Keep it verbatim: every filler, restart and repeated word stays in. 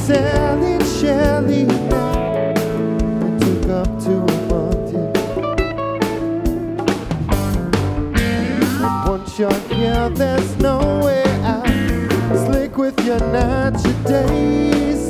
selling Shelly now. It took up to a month, yeah. And once you're here, there's no way out. Slick with your nights, your days.